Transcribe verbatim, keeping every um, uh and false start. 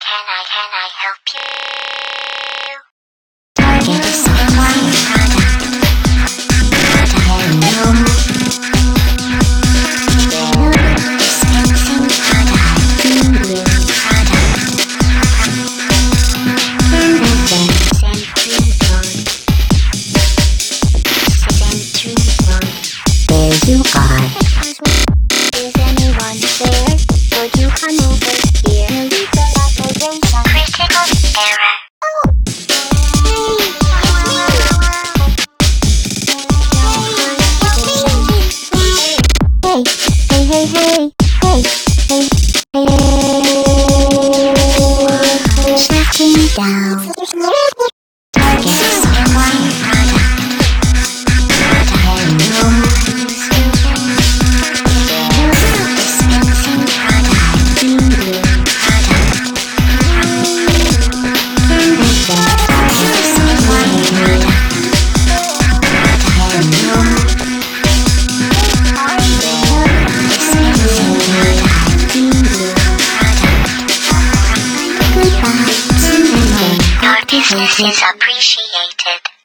can I, can I help you? Target supply product. Hello. Dispensing product. New product. Sentry board. Sentry board. There you are. Excuse me, is anyone there? Would you come over here? Illegal operation. Critical error. Hey, hey, hey, hey, hey, hey, hey. Shutting down. Target supply product. Hello. Dispensing product. New product. Target supply product. Hello. Dispensing product. New product. Goodbye. Your business is appreciated.